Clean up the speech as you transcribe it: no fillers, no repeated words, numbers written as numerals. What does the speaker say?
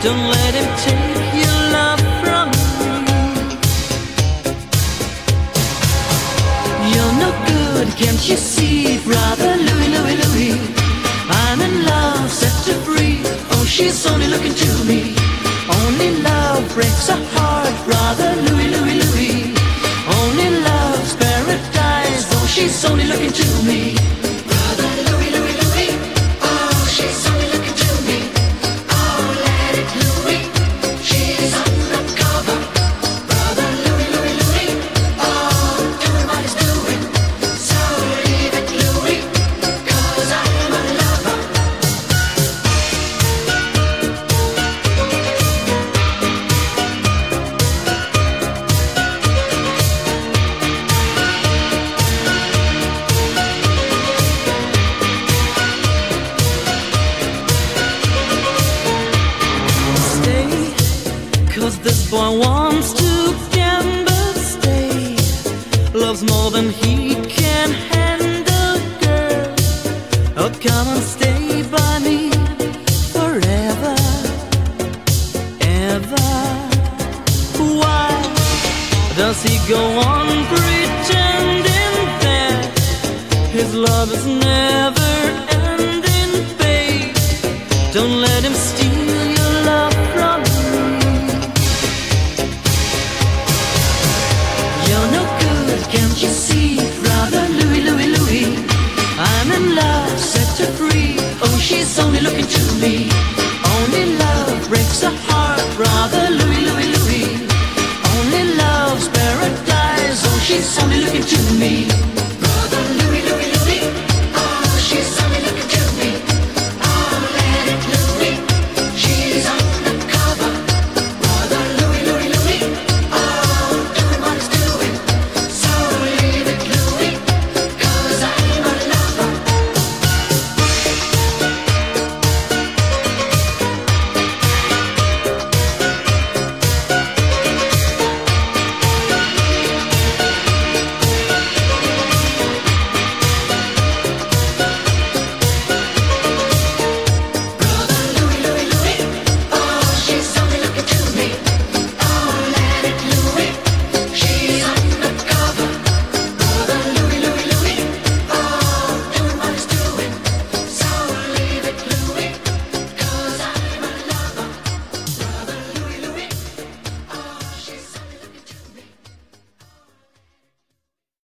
Don't let him take your love from me. You're no good, can't you see, brother Louie, Louie, Louie? I'm in love, set her free. Oh, she's only looking to me. Only love breaks a heart, brother Louie, Louie, Louie. Only love's paradise. Oh, she's only looking to me. Brother Louie, Louie, Louie. Oh, she's only looking to me. Oh, let it Louie. She's undercover. Brother Louie, Louie, Louie. Oh, doing what he's doing. So leave it Louie, 'cause I'm a lover. Stay, 'cause this boy wants to gamble. Stay, loves more than he can handle, girl. Oh, come and stay by me forever, ever. Why does he go on pretending that his love is never ending, babe? Don't let him steal your love from me. You're no good, can't you see, brother Louie, Louie, Louie? I'm in love, set her free. Oh, she's only looking to me. Only love breaks a heart, brother Louie, Louie, Louie. Only love's paradise. Oh, she's only looking to me.